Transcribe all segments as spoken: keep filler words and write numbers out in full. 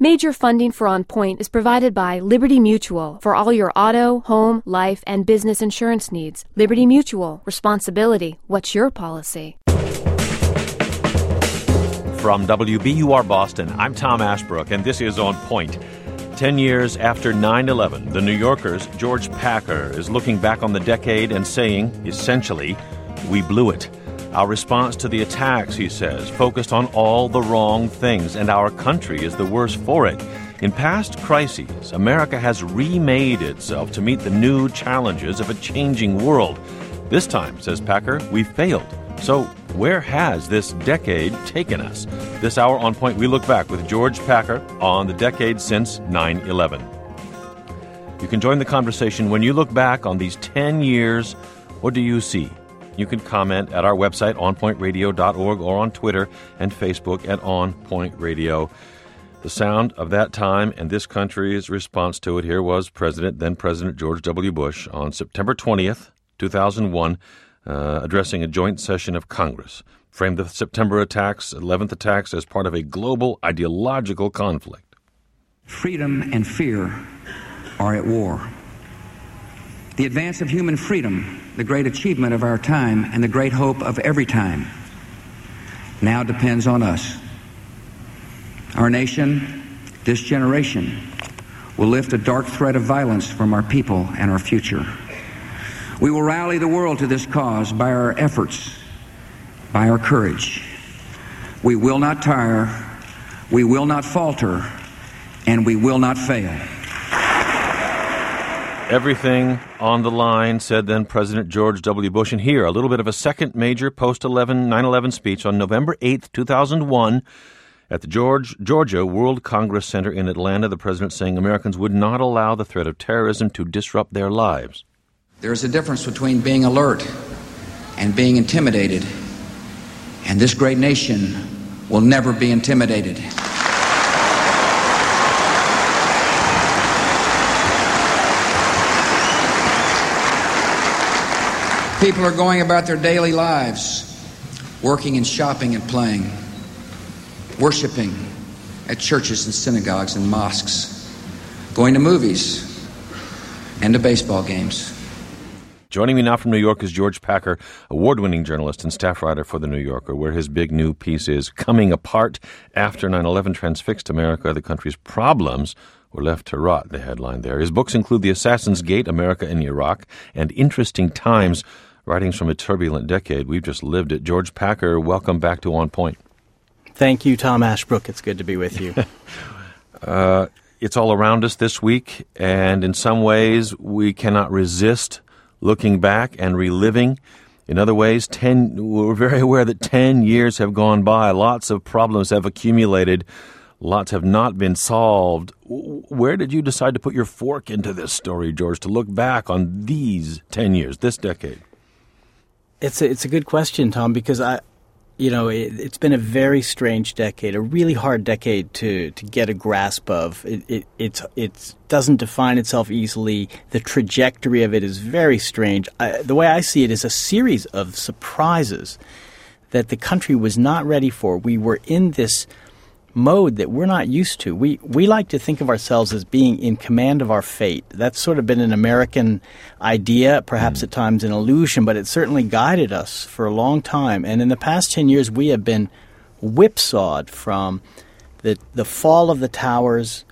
Major funding for On Point is provided by Liberty Mutual for all your auto, home, life, and business insurance needs. Liberty Mutual. Responsibility. What's your policy? From W B U R Boston, I'm Tom Ashbrook, and this is On Point. Ten years after nine eleven, the New Yorker's George Packer is looking back on the decade and saying, essentially, we blew it. Our response to the attacks, he says, focused on all the wrong things, and our country is the worse for it. In past crises, America has remade itself to meet the new challenges of a changing world. This time, says Packer, we failed. So where has this decade taken us? This hour on Point, we look back with George Packer on the decade since nine eleven. You can join the conversation when you look back on these ten years. What do you see? You can comment at our website, on point radio dot org, or on Twitter and Facebook at On Point Radio. The sound of that time and this country's response to it here was President, then President George W. Bush on September twentieth, two thousand one, uh, addressing a joint session of Congress, framed the September attacks, eleventh attacks, as part of a global ideological conflict. Freedom and fear are at war. The advance of human freedom, the great achievement of our time and the great hope of every time, now depends on us. Our nation, this generation, will lift a dark threat of violence from our people and our future. We will rally the world to this cause by our efforts, by our courage. We will not tire, we will not falter, and we will not fail. Everything on the line, said then President George W. Bush. And here, a little bit of a second major post nine eleven speech on November eighth, two thousand one, at the George, Georgia World Congress Center in Atlanta, the president saying Americans would not allow the threat of terrorism to disrupt their lives. There's a difference between being alert and being intimidated, and this great nation will never be intimidated. People are going about their daily lives, working and shopping and playing, worshiping at churches and synagogues and mosques, going to movies and to baseball games. Joining me now from New York is George Packer, award-winning journalist and staff writer for The New Yorker, where his big new piece is Coming Apart After nine eleven Transfixed America, the country's problems were left to rot, the headline there. His books include The Assassin's Gate, America in Iraq, and Interesting Times, Writings from a Turbulent Decade. We've just lived it. George Packer, welcome back to On Point. Thank you, Tom Ashbrook. It's good to be with you. uh, it's all around us this week, and in some ways we cannot resist looking back and reliving. In other ways, ten, we're very aware that ten years have gone by. Lots of problems have accumulated. Lots have not been solved. Where did you decide to put your fork into this story, George, to look back on these ten years, this decade? It's a, it's a good question, Tom, because I, you know, it, it's been a very strange decade, a really hard decade to, to get a grasp of. It it it's, it doesn't define itself easily. The trajectory of it is very strange. I, the way I see it is a series of surprises that the country was not ready for. We were in this mode that we're not used to. We we like to think of ourselves as being in command of our fate. That's sort of been an American idea, perhaps mm. at times an illusion, but it certainly guided us for a long time. And in the past ten years, we have been whipsawed from the the fall of the towers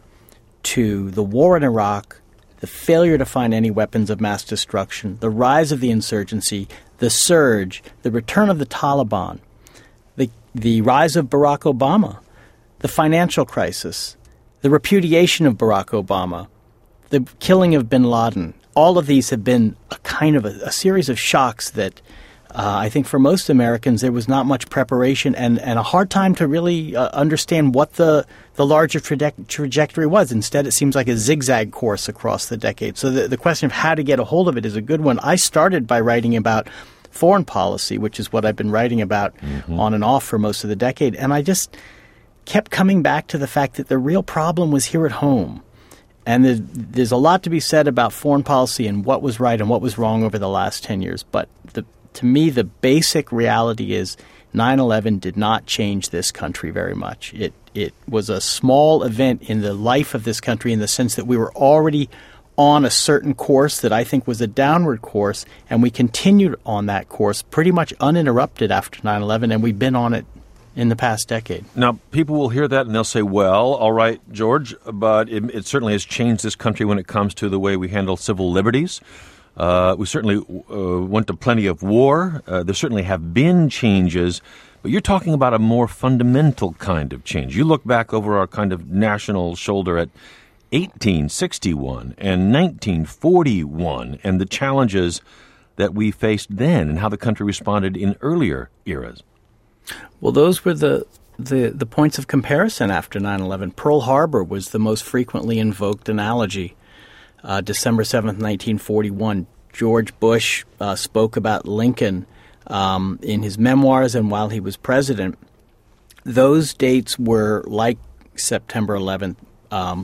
to the war in Iraq, the failure to find any weapons of mass destruction, the rise of the insurgency, the surge, the return of the Taliban, the the rise of Barack Obama, the financial crisis, the repudiation of Barack Obama, the killing of bin Laden. All of these have been a kind of a, a series of shocks that uh, I think for most Americans there was not much preparation and, and a hard time to really uh, understand what the, the larger traje- trajectory was. Instead, it seems like a zigzag course across the decade. So the, the question of how to get a hold of it is a good one. I started by writing about foreign policy, which is what I've been writing about mm-hmm. on and off for most of the decade. And I just kept coming back to the fact that the real problem was here at home. And there's, there's a lot to be said about foreign policy and what was right and what was wrong over the last ten years. But the, to me, the basic reality is nine eleven did not change this country very much. It it was a small event in the life of this country in the sense that we were already on a certain course that I think was a downward course, and we continued on that course pretty much uninterrupted after nine eleven, and we've been on it in the past decade. Now, people will hear that and they'll say, well, all right, George, but it, it certainly has changed this country when it comes to the way we handle civil liberties. Uh, we certainly uh, went to plenty of war. Uh, there certainly have been changes, but you're talking about a more fundamental kind of change. You look back over our kind of national shoulder at eighteen sixty-one and nineteen forty-one and the challenges that we faced then and how the country responded in earlier eras. Well, those were the, the, the points of comparison after nine eleven. Pearl Harbor was the most frequently invoked analogy. Uh, December seventh, nineteen forty-one, George Bush uh, spoke about Lincoln um, in his memoirs and while he was president. Those dates were like September eleventh, um,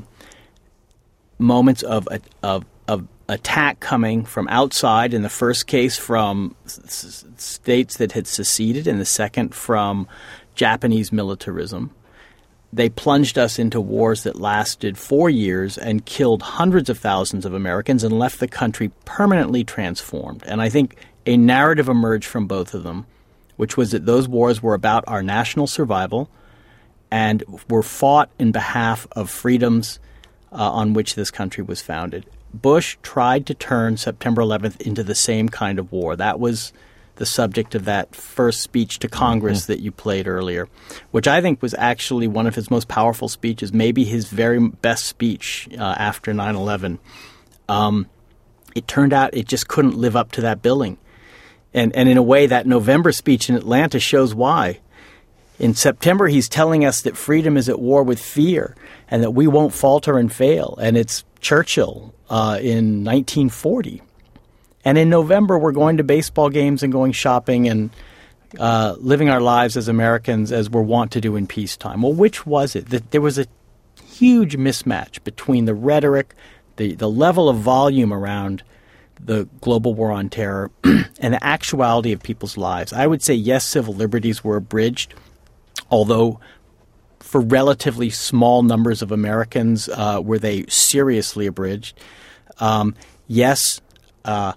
moments of, of, of attack coming from outside, in the first case from s- states that had seceded, in the second from Japanese militarism. They plunged us into wars that lasted four years and killed hundreds of thousands of Americans and left the country permanently transformed. And I think a narrative emerged from both of them, which was that those wars were about our national survival and were fought in behalf of freedoms uh, on which this country was founded. Bush tried to turn September eleventh into the same kind of war. That was the subject of that first speech to Congress mm-hmm. that you played earlier, which I think was actually one of his most powerful speeches, maybe his very best speech uh, after nine eleven. Um, it turned out it just couldn't live up to that billing. And, and in a way, that November speech in Atlanta shows why. In September, he's telling us that freedom is at war with fear and that we won't falter and fail. And it's Churchill uh, in nineteen forty. And in November, we're going to baseball games and going shopping and uh, living our lives as Americans as we're wont to do in peacetime. Well, which was it? That there was a huge mismatch between the rhetoric, the, the level of volume around the global war on terror, and the actuality of people's lives. I would say, yes, civil liberties were abridged, although for relatively small numbers of Americans uh, were they seriously abridged. Um, yes, uh,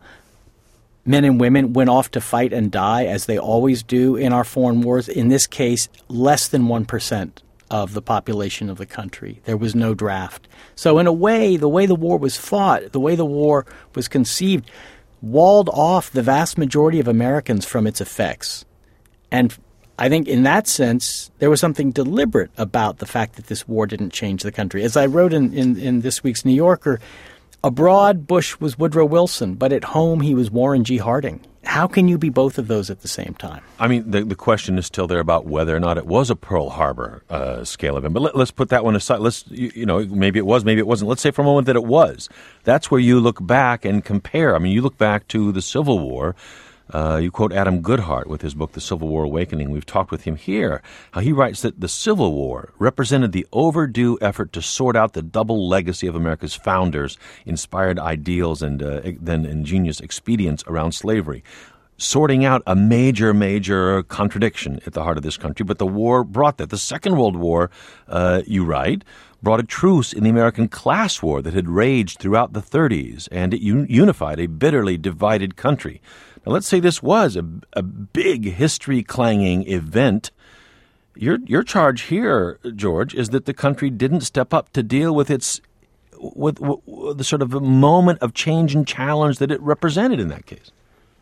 men and women went off to fight and die, as they always do in our foreign wars. In this case, less than one percent of the population of the country. There was no draft. So in a way, the way the war was fought, the way the war was conceived, walled off the vast majority of Americans from its effects. And I think in that sense, there was something deliberate about the fact that this war didn't change the country. As I wrote in, in, in this week's New Yorker, abroad, Bush was Woodrow Wilson, but at home, he was Warren G. Harding. How can you be both of those at the same time? I mean, the, the question is still there about whether or not it was a Pearl Harbor uh, scale event. But let, let's put that one aside. Let's, you, you know, maybe it was, maybe it wasn't. Let's say for a moment that it was. That's where you look back and compare. I mean, you look back to the Civil War. Uh, you quote Adam Goodhart with his book, The Civil War Awakening. We've talked with him here, how he writes that the Civil War represented the overdue effort to sort out the double legacy of America's founders' inspired ideals and uh, then ingenious expedients around slavery, sorting out a major, major contradiction at the heart of this country. But the war brought that. The Second World War, uh, you write, brought a truce in the American class war that had raged throughout the thirties, and it un- unified a bitterly divided country. Now, let's say this was a, a big history-clanging event. Your your charge here, George, is that the country didn't step up to deal with its with, with the sort of a moment of change and challenge that it represented in that case.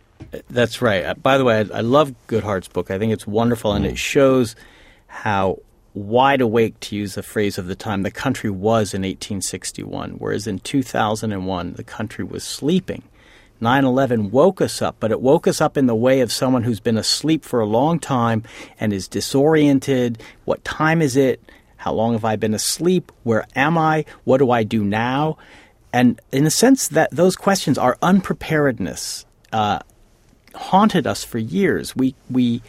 That's right. By the way, I, I love Goodhart's book. I think it's wonderful, and it shows how wide awake, to use the phrase of the time, the country was in eighteen sixty-one, whereas in two thousand one, the country was sleeping. nine eleven woke us up, but it woke us up in the way of someone who's been asleep for a long time and is disoriented. What time is it? How long have I been asleep? Where am I? What do I do now? And in a sense, that those questions, our unpreparedness, uh, haunted us for years. We we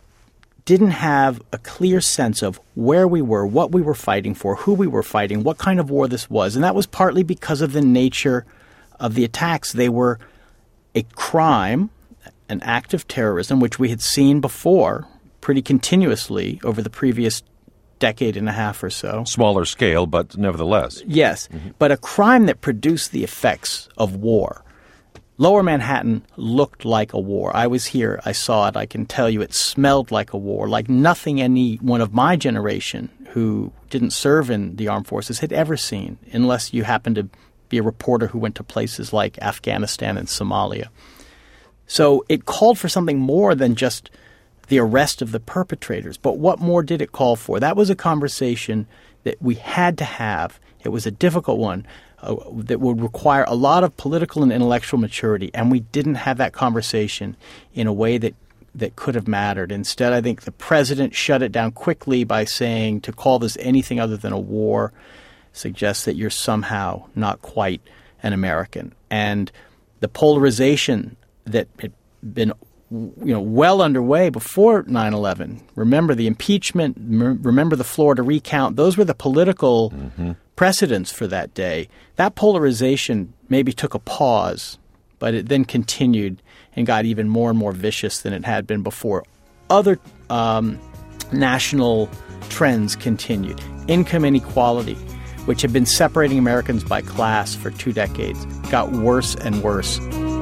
didn't have a clear sense of where we were, what we were fighting for, who we were fighting, what kind of war this was. And that was partly because of the nature of the attacks. They were a crime, an act of terrorism, which we had seen before, pretty continuously over the previous decade and a half or so. Smaller scale, but nevertheless. Yes, mm-hmm. But a crime that produced the effects of war. Lower Manhattan looked like a war. I was here. I saw it. I can tell you it smelled like a war, like nothing any one of my generation who didn't serve in the armed forces had ever seen, unless you happened to be a reporter who went to places like Afghanistan and Somalia. So it called for something more than just the arrest of the perpetrators. But what more did it call for? That was a conversation that we had to have. It was a difficult one. Uh, that would require a lot of political and intellectual maturity, and we didn't have that conversation in a way that, that could have mattered. Instead, I think the president shut it down quickly by saying to call this anything other than a war suggests that you're somehow not quite an American. And the polarization that had been you know, well underway before nine eleven, remember the impeachment, remember the Florida recount, those were the political mm-hmm. precedents for that day. That polarization maybe took a pause, but it then continued and got even more and more vicious than it had been before. Other um, national trends continued. Income inequality, which had been separating Americans by class for two decades, got worse and worse.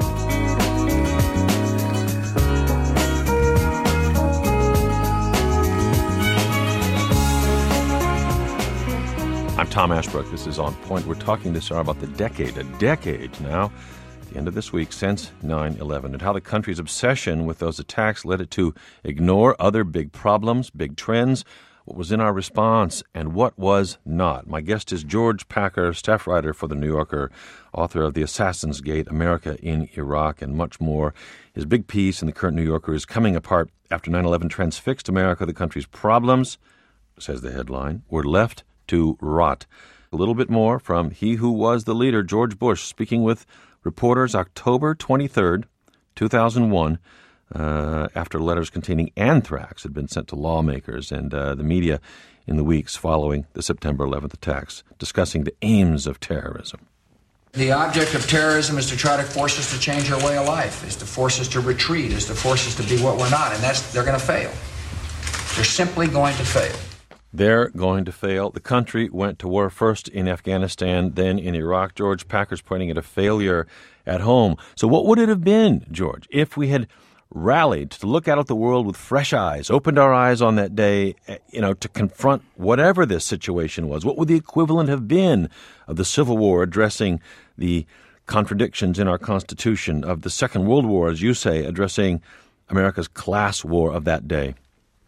I'm Tom Ashbrook. This is On Point. We're talking this hour about the decade, a decade now, at the end of this week, since nine eleven, and how the country's obsession with those attacks led it to ignore other big problems, big trends, what was in our response, and what was not. My guest is George Packer, staff writer for The New Yorker, author of The Assassin's Gate, America in Iraq, and much more. His big piece in the current New Yorker is Coming Apart After nine eleven Transfixed America, the country's problems, says the headline, were left to rot. A little bit more from he who was the leader, George Bush, speaking with reporters October twenty-third, two thousand one, uh, after letters containing anthrax had been sent to lawmakers and uh, the media in the weeks following the September eleventh attacks, discussing the aims of terrorism. The object of terrorism is to try to force us to change our way of life, is to force us to retreat, is to force us to be what we're not, and that's they're going to fail. They're simply going to fail. They're going to fail. The country went to war first in Afghanistan, then in Iraq. George Packer's pointing at a failure at home. So what would it have been, George, if we had rallied to look out at the world with fresh eyes, opened our eyes on that day, you know, to confront whatever this situation was? What would the equivalent have been of the Civil War addressing the contradictions in our Constitution, of the Second World War, as you say, addressing America's class war of that day?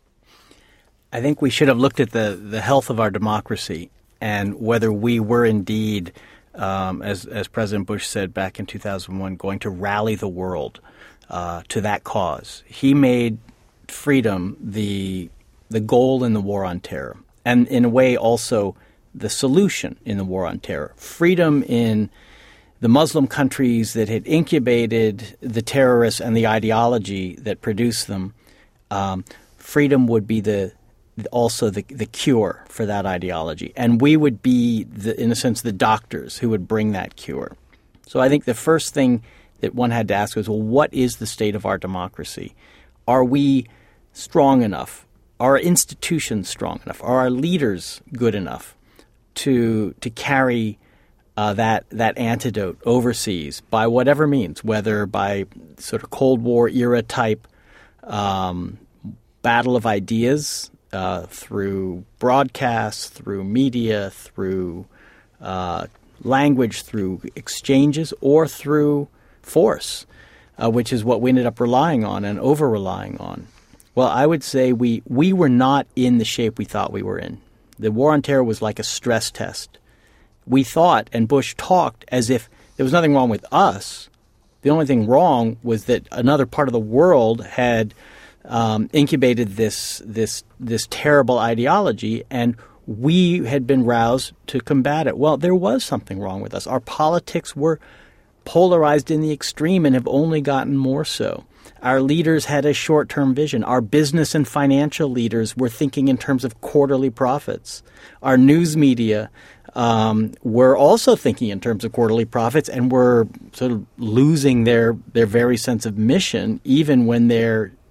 I think we should have looked at the, the health of our democracy and whether we were indeed, um, as, as President Bush said back in two thousand one, going to rally the world uh, to that cause. He made freedom the the goal in the war on terror, and in a way also the solution in the war on terror. Freedom in the Muslim countries that had incubated the terrorists and the ideology that produced them, um, freedom would be the also the, the cure for that ideology. And we would be, the, in a sense, the doctors who would bring that cure. So I think the first thing that one had to ask was, well, what is the state of our democracy? Are we strong enough? Are our institutions strong enough? Are our leaders good enough to to carry uh, that that antidote overseas by whatever means, whether by sort of Cold War era type um, battle of ideas, Uh, through broadcasts, through media, through uh, language, through exchanges, or through force, uh, which is what we ended up relying on and over-relying on. Well, I would say we, we were not in the shape we thought we were in. The war on terror was like a stress test. We thought, and Bush talked, as if there was nothing wrong with us. The only thing wrong was that another part of the world had Um, incubated this this this terrible ideology, and we had been roused to combat it. Well, there was something wrong with us. Our politics were polarized in the extreme and have only gotten more so. Our leaders had a short-term vision. Our business and financial leaders were thinking in terms of quarterly profits. Our news media um, were also thinking in terms of quarterly profits and were sort of losing their, their very sense of mission, even when their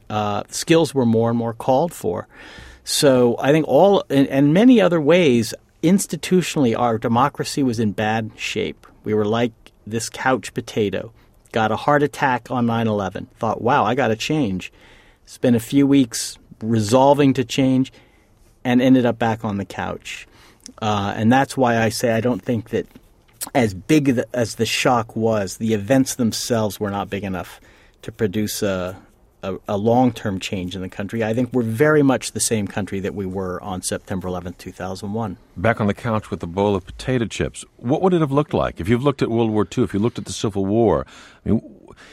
uh, skills were more and more called for. So I think all, and, and many other ways, institutionally, our democracy was in bad shape. We were like this couch potato. Got a heart attack on nine eleven. Thought, wow, I got to change. Spent a few weeks resolving to change and ended up back on the couch. Uh, and that's why I say I don't think that as big as the shock was, the events themselves were not big enough to produce a, a, a long-term change in the country. I think we're very much the same country that we were on September eleventh, two thousand one. Back on the couch with a bowl of potato chips. What would it have looked like? If you've looked at World War Two, if you looked at the Civil War, I mean,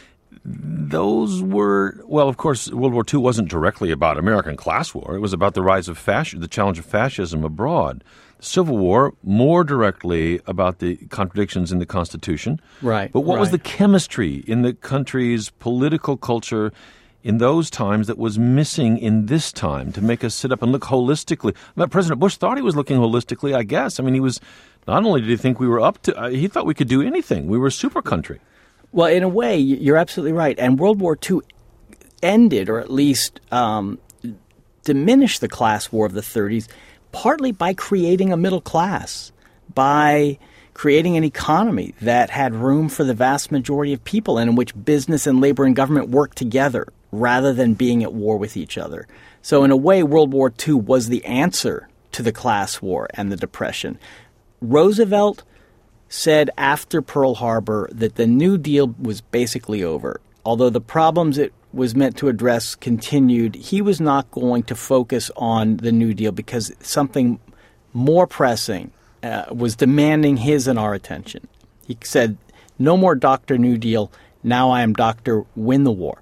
those were, well, of course, World War Two wasn't directly about American class war. It was about the rise of fascism, the challenge of fascism abroad. The Civil War, more directly about the contradictions in the Constitution. Right. But what right. was the chemistry in the country's political culture in those times that was missing in this time to make us sit up and look holistically? I mean, President Bush thought he was looking holistically, I guess. I mean, he was, not only did he think we were up to, uh, he thought we could do anything. We were a super country. Well, in a way, you're absolutely right. And World War Two ended, or at least um, diminished the class war of the thirties, partly by creating a middle class, by creating an economy that had room for the vast majority of people and in which business and labor and government worked together rather than being at war with each other. So in a way, World War Two was the answer to the class war and the Depression. Roosevelt said after Pearl Harbor that the New Deal was basically over. Although the problems it was meant to address continued, he was not going to focus on the New Deal because something more pressing uh, was demanding his and our attention. He said, no more Doctor New Deal, now I am Doctor Win the War.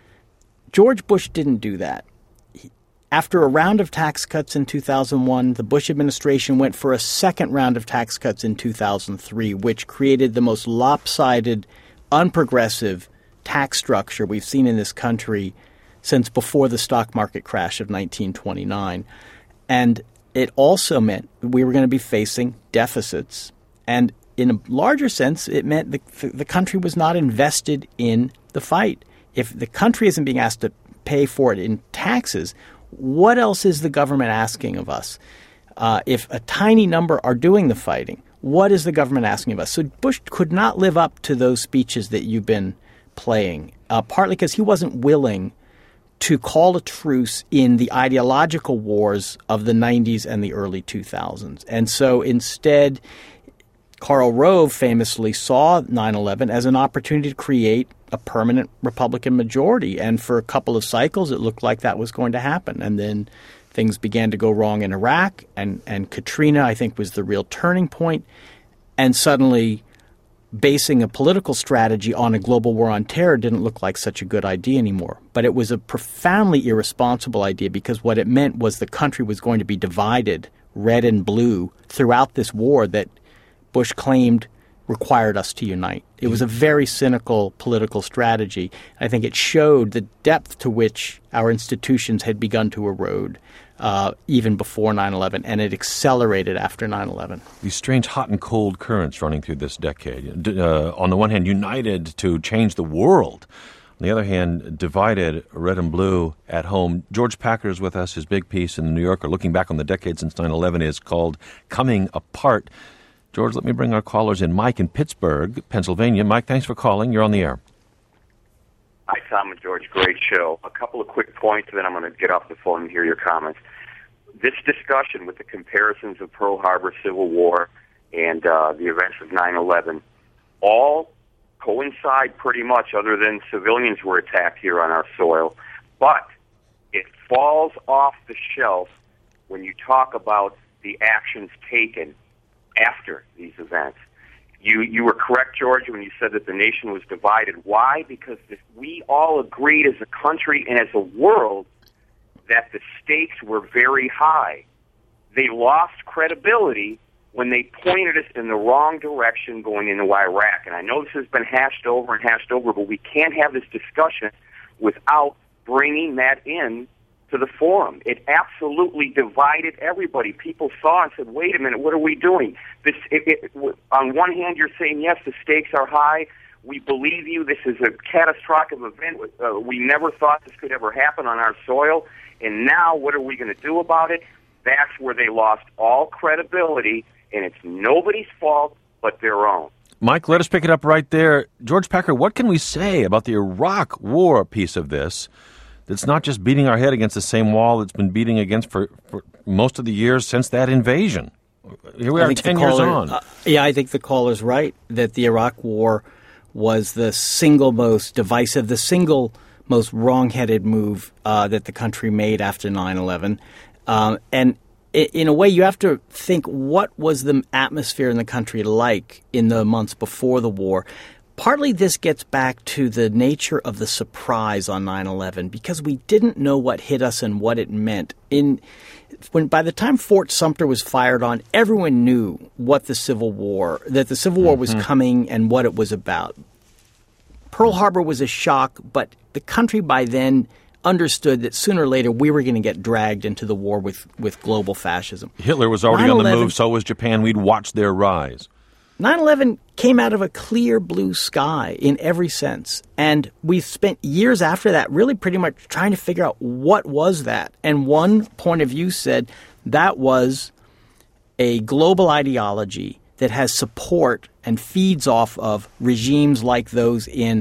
George Bush didn't do that. After a round of tax cuts in two thousand one, the Bush administration went for a second round of tax cuts in two thousand three, which created the most lopsided, unprogressive tax structure we've seen in this country since before the stock market crash of nineteen twenty-nine. And it also meant we were going to be facing deficits. And in a larger sense, it meant the, the country was not invested in the fight. If the country isn't being asked to pay for it in taxes, what else is the government asking of us? Uh, if a tiny number are doing the fighting, what is the government asking of us? So Bush could not live up to those speeches that you've been playing, uh, partly because he wasn't willing to call a truce in the ideological wars of the nineties and the early two thousands. And so instead, Karl Rove famously saw nine eleven as an opportunity to create a permanent Republican majority. And for a couple of cycles, it looked like that was going to happen. And then things began to go wrong in Iraq, and, and Katrina, I think, was the real turning point. And suddenly, basing a political strategy on a global war on terror didn't look like such a good idea anymore. But it was a profoundly irresponsible idea because what it meant was the country was going to be divided, red and blue, throughout this war that Bush claimed required us to unite. It was a very cynical political strategy. I think it showed the depth to which our institutions had begun to erode uh, even before nine eleven, and it accelerated after nine eleven. These strange hot and cold currents running through this decade. Uh, on the one hand, united to change the world. On the other hand, divided, red and blue at home. George Packer is with us. His big piece in the New Yorker, looking back on the decade since nine eleven, is called Coming Apart. George, let me bring our callers in. Mike in Pittsburgh, Pennsylvania. Mike, thanks for calling. You're on the air. Hi, Tom and George. Great show. A couple of quick points, and then I'm going to get off the phone and hear your comments. This discussion with the comparisons of Pearl Harbor, Civil War, and uh, the events of nine eleven all coincide pretty much, other than civilians were attacked here on our soil. But it falls off the shelf when you talk about the actions taken after these events. You you were correct, George, when you said that the nation was divided. Why? Because we all agreed as a country and as a world that the stakes were very high. They lost credibility when they pointed us in the wrong direction going into Iraq. And I know this has been hashed over and hashed over, but we can't have this discussion without bringing that in to the forum. It absolutely divided everybody. People saw and said, wait a minute, what are we doing? This, it, it, on one hand, you're saying, yes, the stakes are high. We believe you. This is a catastrophic event. Uh, we never thought this could ever happen on our soil. And now what are we going to do about it? That's where they lost all credibility, and it's nobody's fault but their own. Mike, let us pick it up right there. George Packer, what can we say about the Iraq War piece of this that's not just beating our head against the same wall it's been beating against for, for most of the years since that invasion? Here we are ten years on. Uh, yeah, I think the caller's right that the Iraq War was the single most divisive, the single most wrong-headed move uh, that the country made after nine eleven. Um, and it, in a way, you have to think, what was the atmosphere in the country like in the months before the war? Partly this gets back to the nature of the surprise on nine eleven, because we didn't know what hit us and what it meant. In when by the time Fort Sumter was fired on, everyone knew what the Civil War, that the Civil War was mm-hmm. coming and what it was about. Pearl Harbor was a shock, but the country by then understood that sooner or later we were going to get dragged into the war with, with global fascism. Hitler was already on the move, so was Japan. We'd watched their rise. nine eleven came out of a clear blue sky in every sense. And we spent years after that really pretty much trying to figure out what was that. And one point of view said that was a global ideology that has support and feeds off of regimes like those in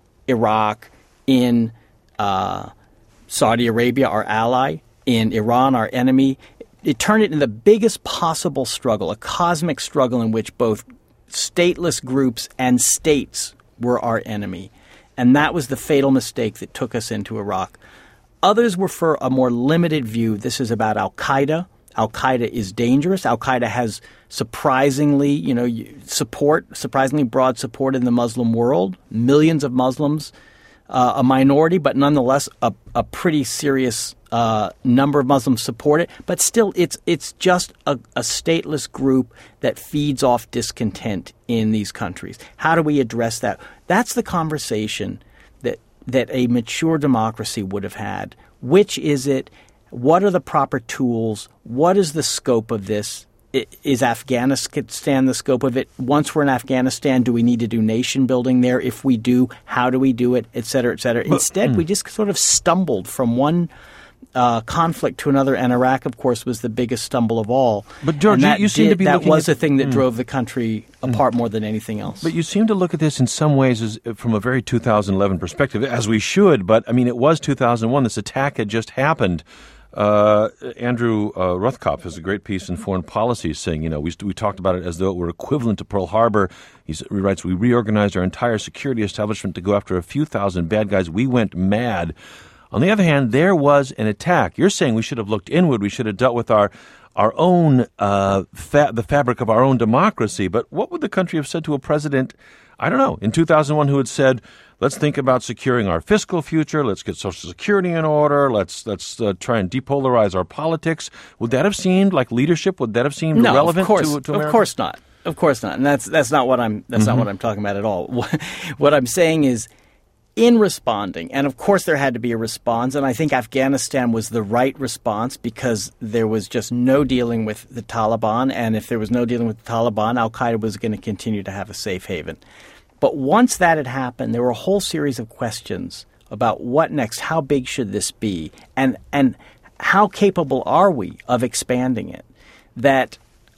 Iraq, in uh, Saudi Arabia, our ally, in Iran, our enemy. It turned it into the biggest possible struggle, a cosmic struggle in which both stateless groups and states were our enemy. And that was the fatal mistake that took us into Iraq. Others were for a more limited view. This is about al-Qaeda. Al-Qaeda is dangerous. Al-Qaeda has surprisingly, you know, support, surprisingly broad support in the Muslim world. Millions of Muslims, uh, a minority, but nonetheless a, a pretty serious uh, number of Muslims support it. But still, it's it's just a, a stateless group that feeds off discontent in these countries. How do we address that? That's the conversation that that a mature democracy would have had. Which is it? What are the proper tools? What is the scope of this? Is Afghanistan the scope of it? Once we're in Afghanistan, do we need to do nation building there? If we do, how do we do it, et cetera, et cetera? Instead, mm. we just sort of stumbled from one uh, conflict to another, and Iraq, of course, was the biggest stumble of all. But, George, that you seem did, to be That looking was at, the thing that mm. drove the country apart mm. more than anything else. But you seem to look at this in some ways as from a very two thousand eleven perspective, as we should. But, I mean, it was two thousand one. This attack had just happened. Uh, Andrew uh, Rothkopf has a great piece in Foreign Policy saying, you know, we, we talked about it as though it were equivalent to Pearl Harbor. He's, he writes, we reorganized our entire security establishment to go after a few thousand bad guys. We went mad. On the other hand, there was an attack. You're saying we should have looked inward. We should have dealt with our our own, uh, fa- the fabric of our own democracy. But what would the country have said to a president, I don't know, in two thousand one who had said, let's think about securing our fiscal future. Let's get Social Security in order. Let's let's uh, try and depolarize our politics. Would that have seemed like leadership? Would that have seemed no, relevant of course, to, to America? Of course not. Of course not. And that's that's not what I'm that's mm-hmm. not what I'm talking about at all. What I'm saying is, in responding, and of course there had to be a response, and I think Afghanistan was the right response because there was just no dealing with the Taliban, and if there was no dealing with the Taliban, al-Qaeda was going to continue to have a safe haven. But once that had happened, there were a whole series of questions about what next, how big should this be, and and how capable are we of expanding it, that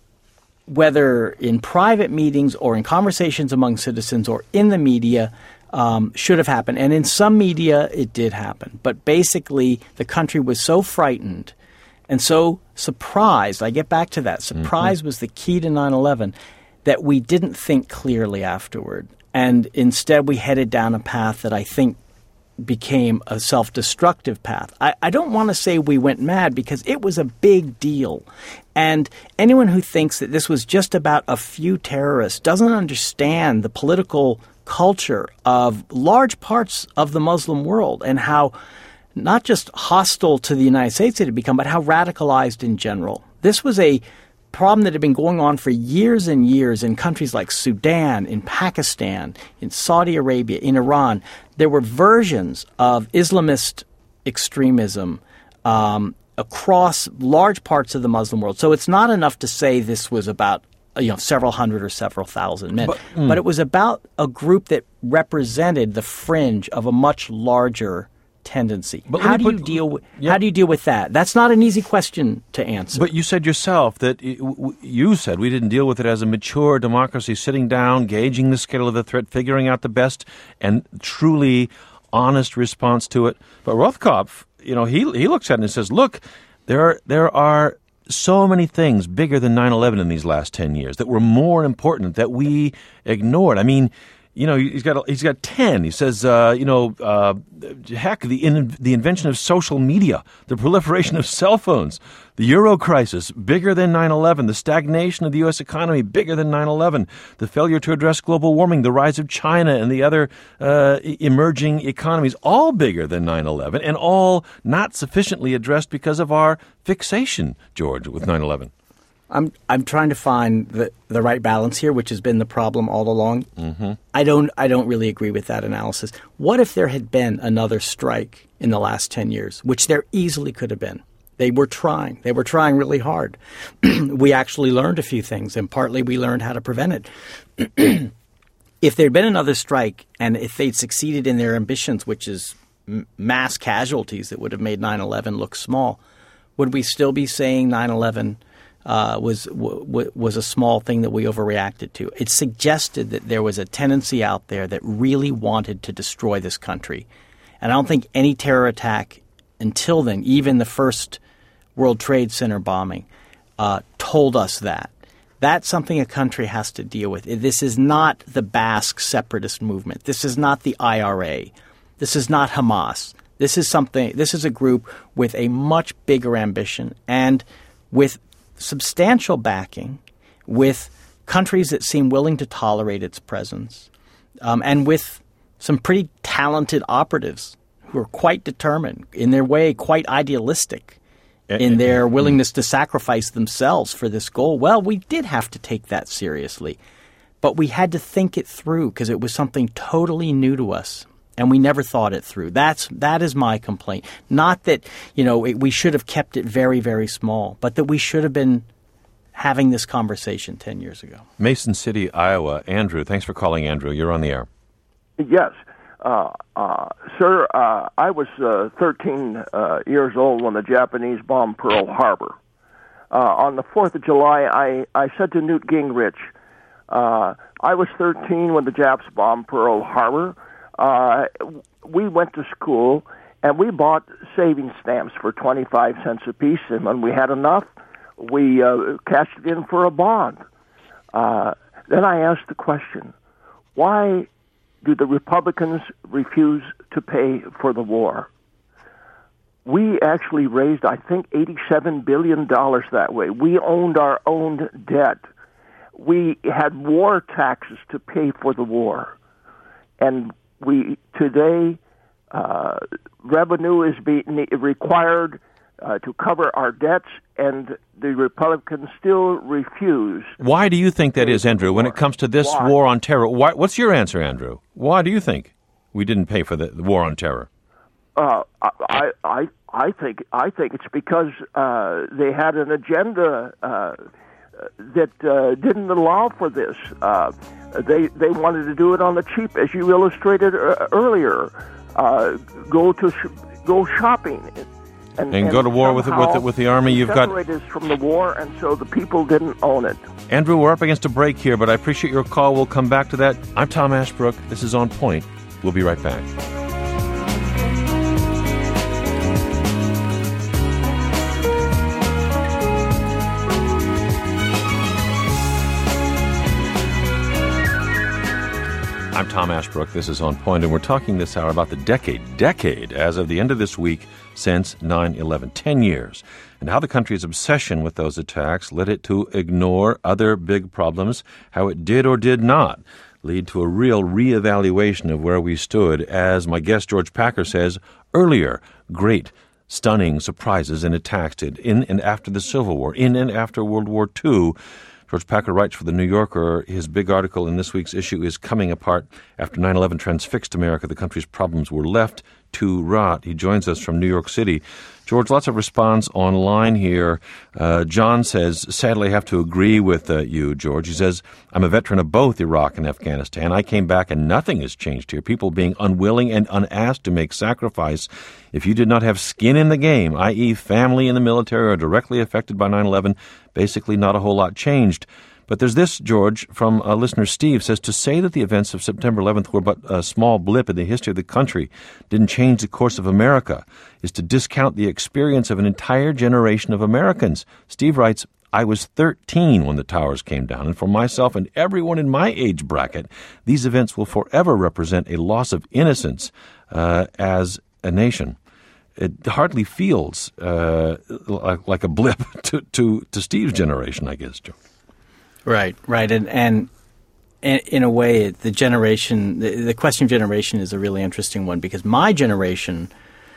whether in private meetings or in conversations among citizens or in the media, um, should have happened. And in some media, it did happen. But basically, the country was so frightened and so surprised. I get back to that. Surprise mm-hmm. was the key to nine eleven, that we didn't think clearly afterward. And instead, we headed down a path that I think became a self-destructive path. I, I don't want to say we went mad because it was a big deal. And anyone who thinks that this was just about a few terrorists doesn't understand the political culture of large parts of the Muslim world and how not just hostile to the United States it had become, but how radicalized in general. This was a problem that had been going on for years and years in countries like Sudan, in Pakistan, in Saudi Arabia, in Iran. There were versions of Islamist extremism um, across large parts of the Muslim world. So it's not enough to say this was about you know, several hundred or several thousand men. But, mm. but it was about a group that represented the fringe of a much larger tendency. But how do put, you deal with yeah. how do you deal with that? That's not an easy question to answer. But you said yourself that it, w- you said we didn't deal with it as a mature democracy, sitting down, gauging the scale of the threat, figuring out the best and truly honest response to it. But Rothkopf, you know, he he looks at it and says, "Look, there are there are so many things bigger than nine eleven in these last ten years that were more important that we ignored." I mean, you know, he's got he's got ten. He says, uh, you know, uh, heck, the in, the invention of social media, the proliferation of cell phones, the euro crisis, bigger than nine eleven, the stagnation of the U S economy, bigger than nine eleven, the failure to address global warming, the rise of China and the other uh, emerging economies, all bigger than nine eleven, and all not sufficiently addressed because of our fixation, George, with nine eleven. I'm I'm trying to find the, the right balance here, which has been the problem all along. Mm-hmm. I don't I don't really agree with that analysis. What if there had been another strike in the last ten years, which there easily could have been? They were trying. They were trying really hard. We actually learned a few things, and partly we learned how to prevent it. If there had been another strike, and if they'd succeeded in their ambitions, which is m- mass casualties that would have made nine eleven look small, would we still be saying nine eleven Uh, was w- was a small thing that we overreacted to? It suggested that there was a tendency out there that really wanted to destroy this country. And I don't think any terror attack until then, even the first World Trade Center bombing, uh, told us that. That's something a country has to deal with. This is not the Basque separatist movement. This is not the I R A. This is not Hamas. This is something. This is a group with a much bigger ambition and with substantial backing, with countries that seem willing to tolerate its presence, um, and with some pretty talented operatives who are quite determined, in their way, quite idealistic in their willingness to sacrifice themselves for this goal. Well, we did have to take that seriously, but we had to think it through because it was something totally new to us. And we never thought it through. That's that is my complaint. Not that, you know, it, we should have kept it very, very small, but that we should have been having this conversation ten years ago. Mason City, Iowa. Andrew, thanks for calling, Andrew. You're on the air. Yes. Uh, uh, sir, uh, I was uh, thirteen uh, years old when the Japanese bombed Pearl Harbor. Uh, on the fourth of July, I, I said to Newt Gingrich, uh, I was thirteen when the Japs bombed Pearl Harbor. Uh, we went to school, and we bought savings stamps for twenty-five cents apiece, and when we had enough, we uh, cashed it in for a bond. Uh, then I asked the question, why do the Republicans refuse to pay for the war? We actually raised, I think, eighty-seven billion dollars that way. We owned our own debt. We had war taxes to pay for the war. And we today, uh, revenue is being required uh, to cover our debts, and the Republicans still refuse. Why do you think that is, Andrew, when it comes to this Why? war on terror? Why, what's your answer, Andrew? Why do you think we didn't pay for the, the war on terror? Uh, I, I, I think, I think it's because uh, they had an agenda uh, that uh, didn't allow for this. Uh, they they wanted to do it on the cheap, as you illustrated uh, earlier. Uh, go to sh- go shopping and, and go to war with with the, with the army. You've got separated us from the war, and so the people didn't own it. Andrew, we're up against a break here, but I appreciate your call. We'll come back to that. I'm Tom Ashbrook. This is On Point. We'll be right back. I'm Tom Ashbrook. This is On Point, and we're talking this hour about the decade, decade, as of the end of this week, since nine eleven, ten years, and how the country's obsession with those attacks led it to ignore other big problems, how it did or did not lead to a real reevaluation of where we stood, as my guest George Packer says earlier, great, stunning surprises and attacks did in and after the Civil War, in and after World War Two. George Packer writes for The New Yorker. His big article in this week's issue is Coming Apart. After nine eleven transfixed America, the country's problems were left Turat. He joins us from New York City. George, lots of response online here. Uh, John says, sadly, I have to agree with uh, you, George. He says, I'm a veteran of both Iraq and Afghanistan. I came back and nothing has changed here. People being unwilling and unasked to make sacrifice. If you did not have skin in the game, that is family in the military or directly affected by nine eleven, basically not a whole lot changed. But there's this, George, from a listener, Steve, says, to say that the events of September eleventh were but a small blip in the history of the country, didn't change the course of America, is to discount the experience of an entire generation of Americans. Steve writes, I was thirteen when the towers came down, and for myself and everyone in my age bracket, these events will forever represent a loss of innocence uh, as a nation. It hardly feels uh, like, like a blip to, to, to Steve's generation, I guess, George. Right, right, and and in a way, the generation, the, the question of generation is a really interesting one because my generation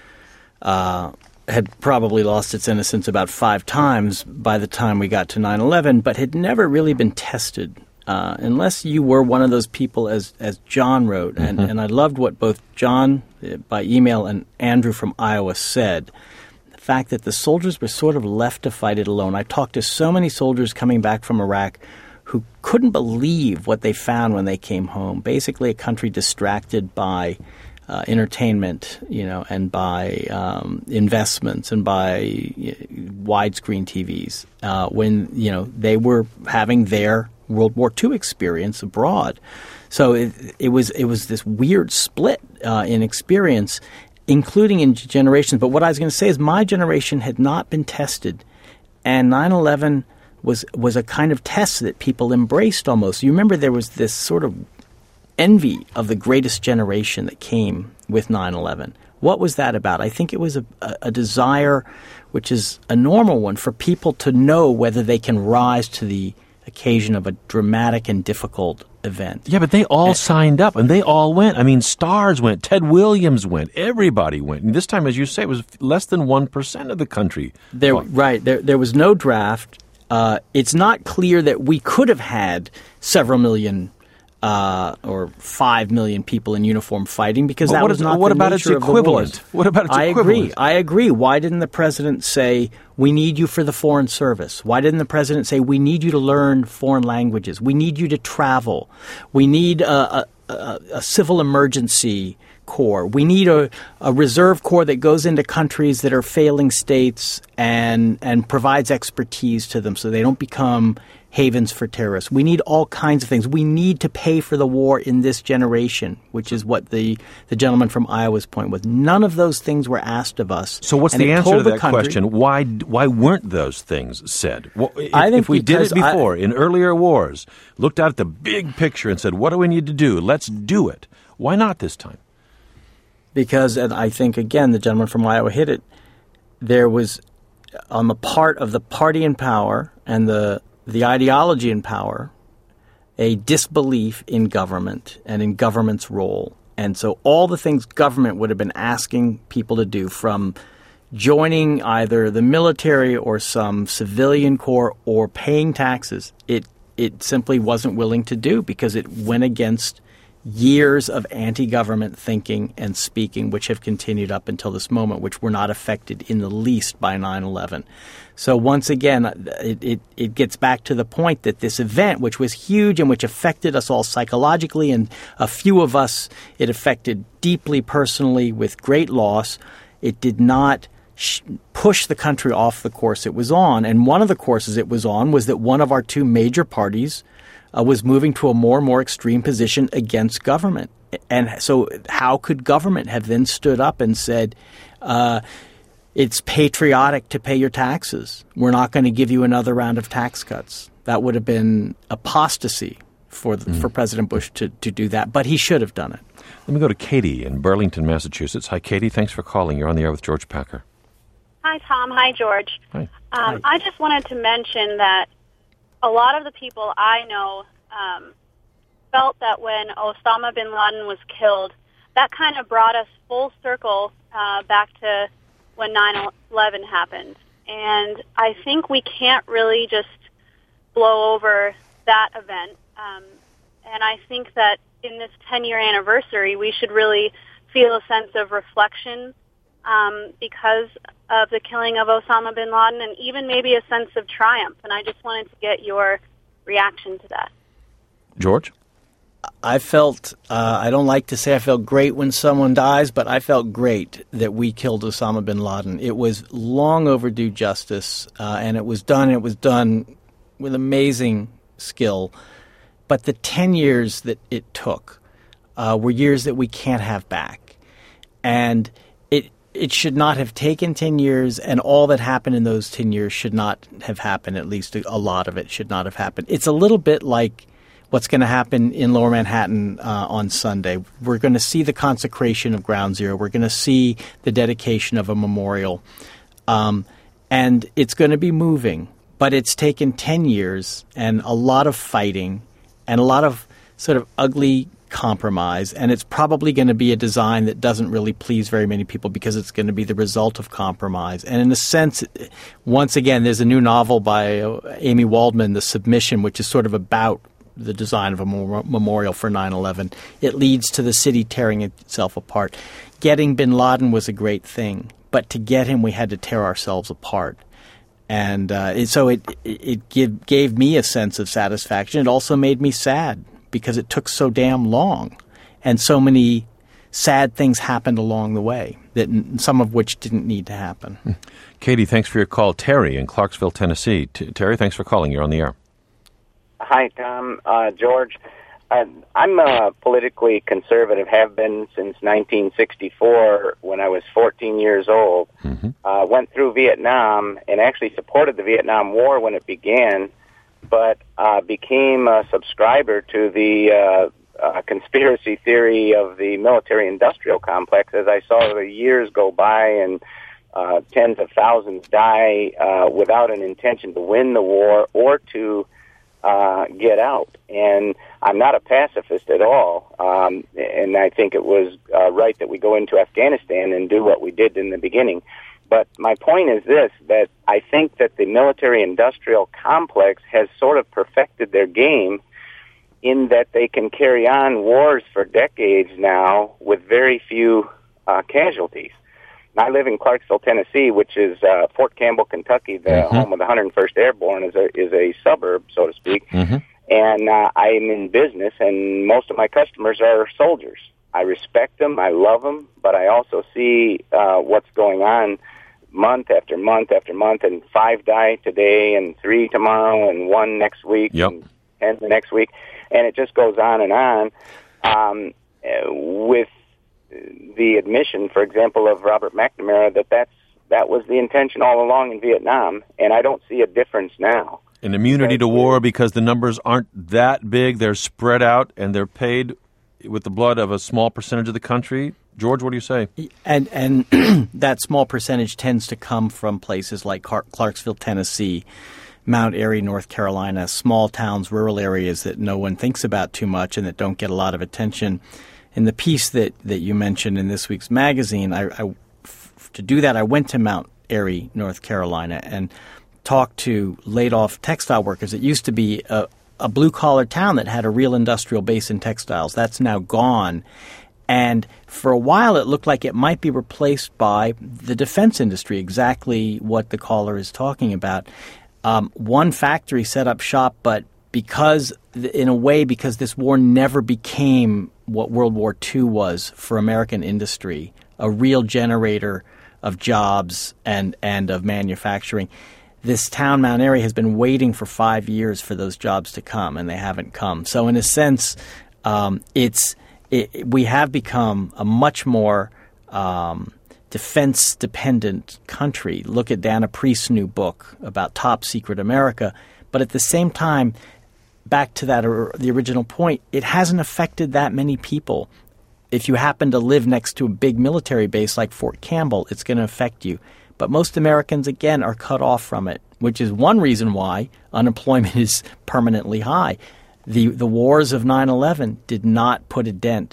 uh, had probably lost its innocence about five times by the time we got to nine eleven, but had never really been tested uh, unless you were one of those people, as as John wrote, mm-hmm. and and I loved what both John uh, by email and Andrew from Iowa said. Fact that the soldiers were sort of left to fight it alone. I talked to so many soldiers coming back from Iraq who couldn't believe what they found when they came home. Basically, a country distracted by uh, entertainment, you know, and by um, investments and by you know, widescreen T Vs. Uh, when you know they were having their World War Two experience abroad, so it, it was it was this weird split uh, in experience, including in generations. But what I was going to say is my generation had not been tested, and nine eleven was was a kind of test that people embraced almost. You remember there was this sort of envy of the greatest generation that came with nine eleven. What was that about? I think it was a, a, a desire, which is a normal one, for people to know whether they can rise to the occasion of a dramatic and difficult event. Yeah, but they all and, signed up, and they all went. I mean, stars went. Ted Williams went. Everybody went. And this time, as you say, it was less than one percent of the country. There, right. There, there was no draft. Uh, it's not clear that we could have had several million uh, or five million people in uniform fighting because well, that what was is, not what the about nature its of equivalent? the wars. What about its I equivalent? agree. I agree. Why didn't the president say, we need you for the Foreign Service? Why didn't the president say, we need you to learn foreign languages? We need you to travel. We need a, a, a, a civil emergency corps. We need a, a reserve corps that goes into countries that are failing states and and provides expertise to them so they don't become havens for terrorists. We need all kinds of things. We need to pay for the war in this generation, which is what the, the gentleman from Iowa's point was. None of those things were asked of us. So what's and the answer to that country, question? Why why weren't those things said? Well, if, I think if we did it before, I, in earlier wars, looked out at the big picture and said, what do we need to do? Let's do it. Why not this time? Because, and I think, again, the gentleman from Iowa hit it, there was, on the part of the party in power and the the ideology in power, a disbelief in government and in government's role. And so all the things government would have been asking people to do, from joining either the military or some civilian corps or paying taxes, it it simply wasn't willing to do because it went against years of anti-government thinking and speaking, which have continued up until this moment, which were not affected in the least by nine eleven. So once again, it, it, it gets back to the point that this event, which was huge and which affected us all psychologically, and a few of us it affected deeply personally with great loss, it did not sh- push the country off the course it was on. And one of the courses it was on was that one of our two major parties Uh, was moving to a more and more extreme position against government. And so how could government have then stood up and said, uh, it's patriotic to pay your taxes. We're not going to give you another round of tax cuts. That would have been apostasy for the, mm. for President Bush to, to do that, but he should have done it. Let me go to Katie in Burlington, Massachusetts. Hi, Katie. Thanks for calling. You're on the air with George Packer. Hi, Tom. Hi, George. Hi. Um, Hi. I just wanted to mention that a lot of the people I know um, felt that when Osama bin Laden was killed, that kind of brought us full circle uh, back to when nine eleven happened. And I think we can't really just blow over that event. Um, and I think that in this ten-year anniversary, we should really feel a sense of reflection um, because of the killing of Osama bin Laden, and even maybe a sense of triumph. And I just wanted to get your reaction to that. George? I felt, uh, I don't like to say I felt great when someone dies, but I felt great that we killed Osama bin Laden. It was long overdue justice, uh, and it was done, it was done with amazing skill. But the ten years that it took uh, were years that we can't have back. And it it should not have taken ten years, and all that happened in those ten years should not have happened. At least a lot of it should not have happened. It's a little bit like what's going to happen in Lower Manhattan uh, on Sunday. We're going to see the consecration of Ground Zero. We're going to see the dedication of a memorial. Um, and it's going to be moving. But it's taken ten years and a lot of fighting and a lot of sort of ugly compromise. And it's probably going to be a design that doesn't really please very many people because it's going to be the result of compromise. And in a sense, once again, there's a new novel by uh, Amy Waldman, The Submission, which is sort of about the design of a memorial for nine eleven. It leads to the city tearing itself apart. Getting bin Laden was a great thing, but to get him, we had to tear ourselves apart. And uh, it, so it it give, gave me a sense of satisfaction. It also made me sad because it took so damn long, and so many sad things happened along the way, that some of which didn't need to happen. Katie, thanks for your call. Terry in Clarksville, Tennessee. T- Terry, thanks for calling. You're on the air. Hi, Tom. Uh, George, uh, I'm uh, politically conservative, have been since nineteen sixty-four when I was fourteen years old. Mm-hmm. Uh, went through Vietnam and actually supported the Vietnam War when it began, but uh, became a subscriber to the uh, uh, conspiracy theory of the military-industrial complex as I saw the years go by and uh, tens of thousands die uh, without an intention to win the war or to Uh, get out. And I'm not a pacifist at all. Um, and I think it was uh, right that we go into Afghanistan and do what we did in the beginning. But my point is this, that I think that the military-industrial complex has sort of perfected their game in that they can carry on wars for decades now with very few uh, casualties. I live in Clarksville, Tennessee, which is uh, Fort Campbell, Kentucky, the mm-hmm. home of the one hundred first Airborne, is a is a suburb, so to speak. Mm-hmm. And uh, I'm in business, and most of my customers are soldiers. I respect them, I love them, but I also see uh, what's going on month after month after month, and five die today, and three tomorrow, and one next week, yep. and ten the next week, and it just goes on and on. Um, with the admission, for example, of Robert McNamara, that that's, that was the intention all along in Vietnam, and I don't see a difference now. An immunity to war because the numbers aren't that big, they're spread out, and they're paid with the blood of a small percentage of the country. George, what do you say? And and that small percentage tends to come from places like Clarksville, Tennessee, Mount Airy, North Carolina, small towns, rural areas that no one thinks about too much and that don't get a lot of attention. In the piece that, that you mentioned in this week's magazine, I, I, f- to do that, I went to Mount Airy, North Carolina, and talked to laid-off textile workers. It used to be a, a blue-collar town that had a real industrial base in textiles. That's now gone. And for a while, it looked like it might be replaced by the defense industry, exactly what the caller is talking about. Um, one factory set up shop, but because, in a way, because this war never became what World War Two was for American industry, a real generator of jobs and, and of manufacturing. This town, Mount Airy, has been waiting for five years for those jobs to come, and they haven't come. So in a sense, um, it's it, we have become a much more um, defense-dependent country. Look at Dana Priest's new book about Top Secret America. But at the same time, back to that or the original point, it hasn't affected that many people. If you happen to live next to a big military base like Fort Campbell, it's going to affect you. But most Americans, again, are cut off from it, which is one reason why unemployment is permanently high. The the wars of nine eleven did not put a dent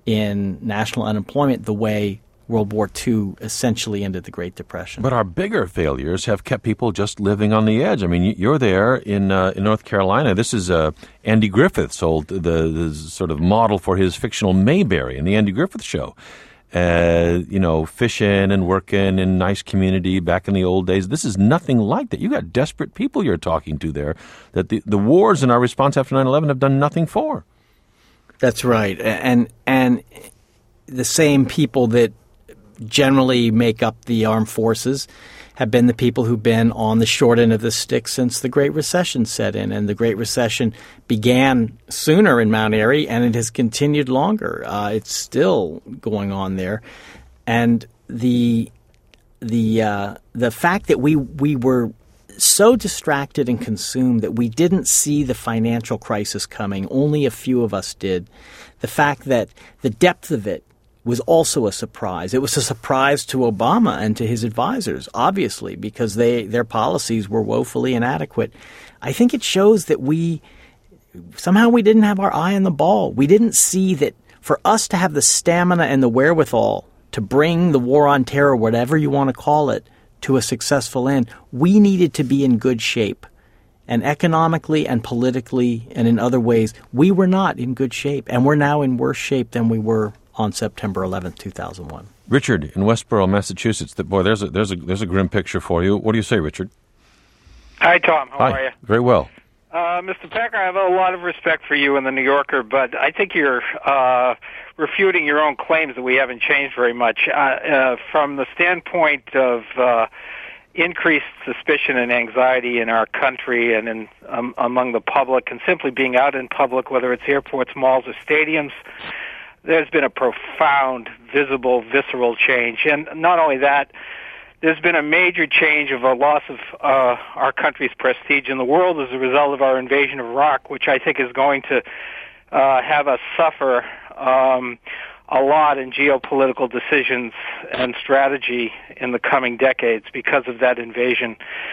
in national unemployment the way World War Two essentially ended the Great Depression. But our bigger failures have kept people just living on the edge. I mean, you're there in uh, in North Carolina. This is uh, Andy Griffith's old the, the sort of model for his fictional Mayberry in the Andy Griffith Show. uh, you know, fishing and working in nice community back in the old days. This is nothing like that. You got desperate people you're talking to there that the, the wars in our response after nine eleven have done nothing for. That's right. And and the same people that generally make up the armed forces have been the people who've been on the short end of the stick since the Great Recession set in. And the Great Recession began sooner in Mount Airy, and it has continued longer. Uh, it's still going on there. And the the uh, the fact that we we were so distracted and consumed that we didn't see the financial crisis coming, only a few of us did. The fact that the depth of it was also a surprise. It was a surprise to Obama and to his advisors, obviously, because they their policies were woefully inadequate. I think it shows that we somehow we didn't have our eye on the ball. We didn't see that for us to have the stamina and the wherewithal to bring the war on terror, whatever you want to call it, to a successful end, we needed to be in good shape. And economically and politically and in other ways, we were not in good shape. And we're now in worse shape than we were on September eleventh, two thousand one. Richard in Westboro, Massachusetts. That boy, there's a there's a there's a grim picture for you. What do you say, Richard? Hi, Tom. How Hi. are you? Very well. Uh, Mister Packer, I have a lot of respect for you and the New Yorker, but I think you're uh, refuting your own claims that we haven't changed very much. Uh, uh, from the standpoint of uh, increased suspicion and anxiety in our country and in um, among the public, and simply being out in public, whether it's airports, malls, or stadiums, there's been a profound, visible, visceral change. And not only that, there's been a major change of a loss of uh, our country's prestige in the world as a result of our invasion of Iraq, which I think is going to uh, have us suffer um, a lot in geopolitical decisions and strategy in the coming decades because of that invasion.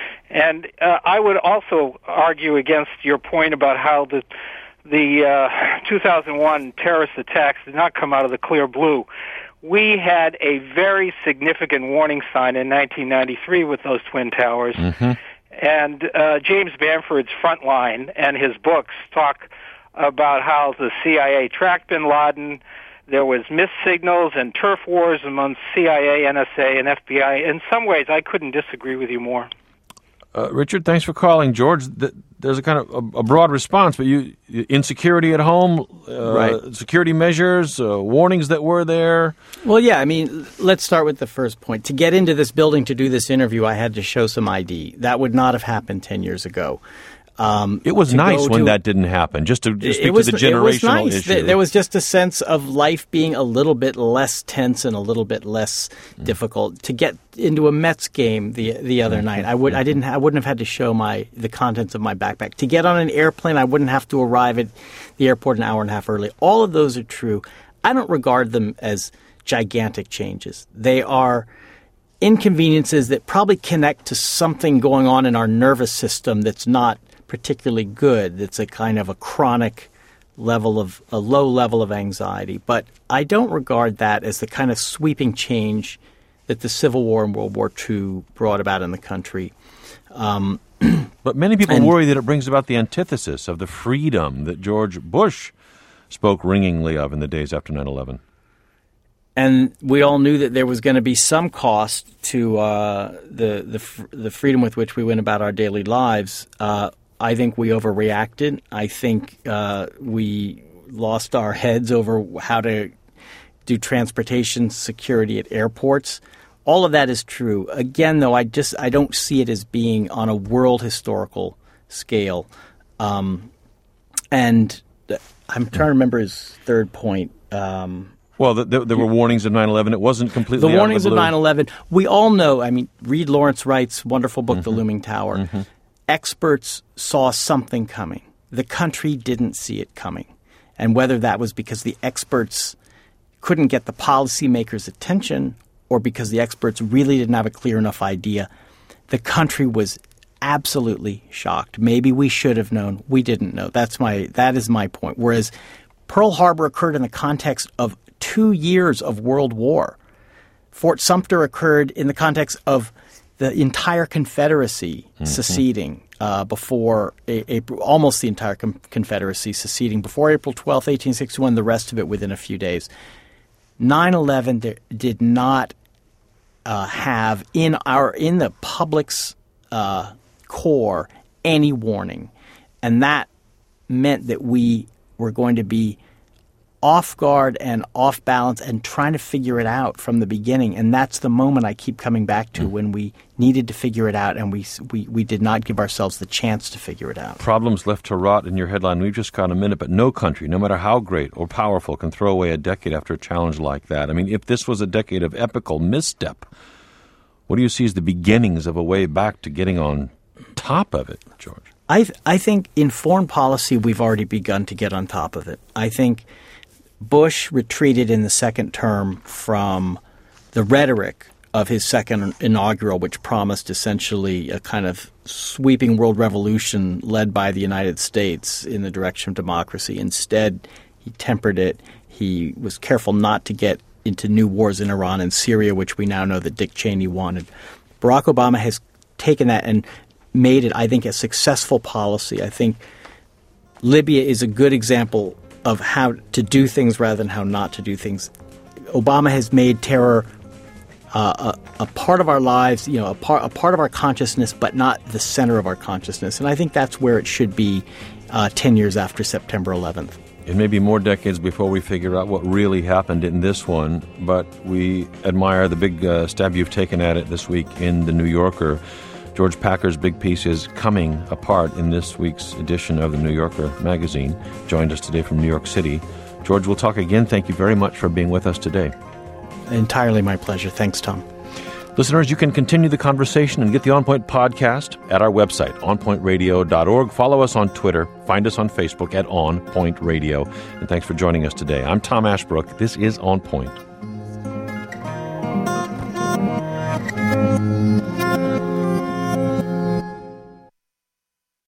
And uh, I would also argue against your point about how the The uh, two thousand one terrorist attacks did not come out of the clear blue. We had a very significant warning sign in nineteen ninety-three with those Twin Towers. Mm-hmm. And uh, James Bamford's Frontline and his books talk about how the C I A tracked bin Laden. There was missed signals and turf wars among C I A, N S A, and F B I. In some ways, I couldn't disagree with you more. Uh, Richard, thanks for calling. George, th- there's a kind of a, a broad response, but you insecurity at home, uh, right. security measures, uh, warnings that were there. Well, yeah, I mean, let's start with the first point. To get into this building to do this interview, I had to show some I D. That would not have happened ten years ago. Um, it was nice when to, that didn't happen, just to just speak was, to the generational it was nice. issue. There was just a sense of life being a little bit less tense and a little bit less mm. difficult. To get into a Mets game the the other mm-hmm. night, I would I didn't I wouldn't have had to show my the contents of my backpack. To get on an airplane, I wouldn't have to arrive at the airport an hour and a half early. All of those are true. I don't regard them as gigantic changes. They are inconveniences that probably connect to something going on in our nervous system that's not particularly good. It's a kind of a chronic level of a low level of anxiety. But I don't regard that as the kind of sweeping change that the Civil War and World War Two brought about in the country. Um, but many people and, worry that it brings about the antithesis of the freedom that George Bush spoke ringingly of in the days after nine eleven. And we all knew that there was going to be some cost to uh, the the the freedom with which we went about our daily lives. Uh, I think we overreacted. I think uh, we lost our heads over how to do transportation security at airports. All of that is true. Again, though, I just I don't see it as being on a world historical scale. Um, and I'm trying to remember his third point. Um, well, the, the, there were warnings of nine eleven. It wasn't completely the warnings out of, the of nine eleven. We all know. I mean, read Lawrence Wright's wonderful book, mm-hmm. The Looming Tower. Mm-hmm. Experts saw something coming. The country didn't see it coming. And whether that was because the experts couldn't get the policymakers' attention or because the experts really didn't have a clear enough idea, the country was absolutely shocked. Maybe we should have known. We didn't know. That's my that is my point. Whereas Pearl Harbor occurred in the context of two years of World War. Fort Sumter occurred in the context of the entire Confederacy mm-hmm. seceding uh, before April, almost the entire com- Confederacy seceding before April twelfth, eighteen sixty-one, the rest of it within a few days. nine eleven did not uh, have in our in the public's uh, core any warning, and that meant that we were going to be off guard and off balance and trying to figure it out from the beginning. And that's the moment I keep coming back to, mm. when we needed to figure it out and we, we we did not give ourselves the chance to figure it out. Problems left to rot in your headline. We've just got a minute, but no country, no matter how great or powerful, can throw away a decade after a challenge like that. I mean, if this was a decade of epical misstep, what do you see as the beginnings of a way back to getting on top of it, George? I th- I think in foreign policy we've already begun to get on top of it. I think Bush retreated in the second term from the rhetoric of his second inaugural, which promised essentially a kind of sweeping world revolution led by the United States in the direction of democracy. Instead, he tempered it. He was careful not to get into new wars in Iran and Syria, which we now know that Dick Cheney wanted. Barack Obama has taken that and made it, I think, a successful policy. I think Libya is a good example of how to do things rather than how not to do things. Obama has made terror uh, a, a part of our lives, you know, a part a part of our consciousness, but not the center of our consciousness. And I think that's where it should be uh, ten years after September eleventh. It may be more decades before we figure out what really happened in this one, but we admire the big uh, stab you've taken at it this week in The New Yorker. George Packer's big piece is coming apart in this week's edition of The New Yorker magazine. Joined us today from New York City. George, we'll talk again. Thank you very much for being with us today. Entirely my pleasure. Thanks, Tom. Listeners, you can continue the conversation and get the On Point podcast at our website, on point radio dot org. Follow us on Twitter. Find us on Facebook at On Point Radio. And thanks for joining us today. I'm Tom Ashbrook. This is On Point.